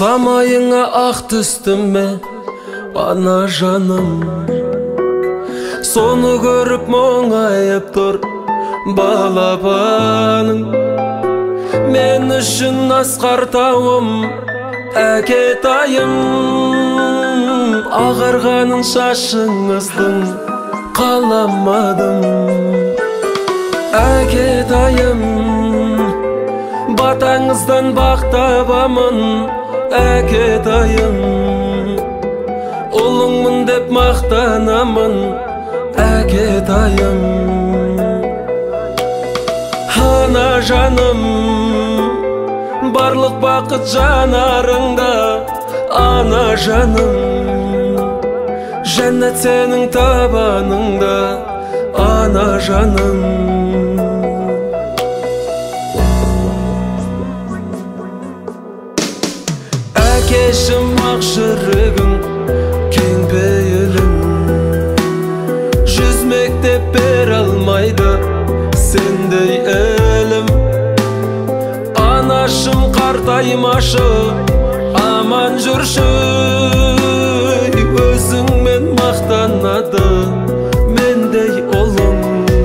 Самайыңа ақ түстім ме, ана жаным. Соны көріп мұңайып тұр балапаның. Мен үшін асқар тауым, әкетайым. Ағарғанын шашыңыздың қаламадым. Әкетайым, батаңыздан бақ табамын. Әкетайым, ұлыңмын деп мақтанамын. Әкетайым, ана жаным, барлық бақыт жанарыңда. Ана жаным, жәннат сенің табаныңда. Ана жаным, әкешім ақ жүрегің кең пейілің. Жүз мектеп бере алмайды сендей ілім. Анашым қартаймашы, аман жүрші. Өзіңмен мақтанады мендей ұлың.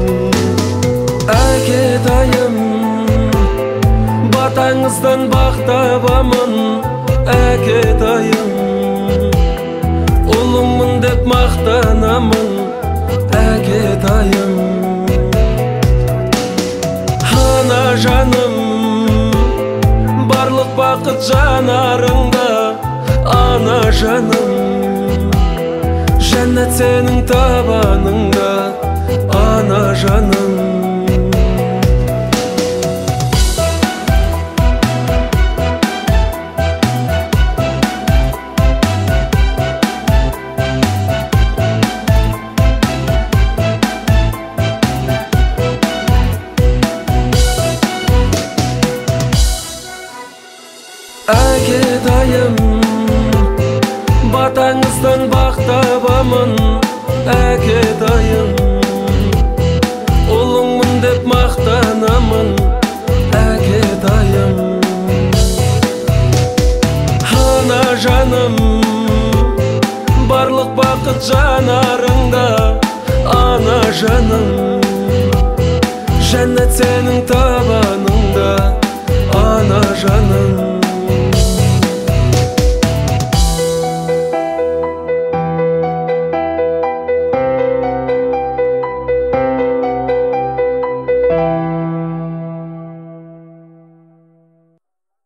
Әкетайым, батаңыздан бақ табамын. Әкетайым, ұлыңмын деп мақтанамын. Әкетайым, ана жаным, барлық бақыт жанарыңда. Ана жаным, жәннат сенің табаныңда. Ана жаным, әкетайым, батаңыздан бақ табамын. Әкетайым, ұлыңмын деп мақтанамын. Әкетайым, ана жаным, барлық бақыт жанарыңда. Ана жаным, жәннат сенің табаныңда. Ана жаным.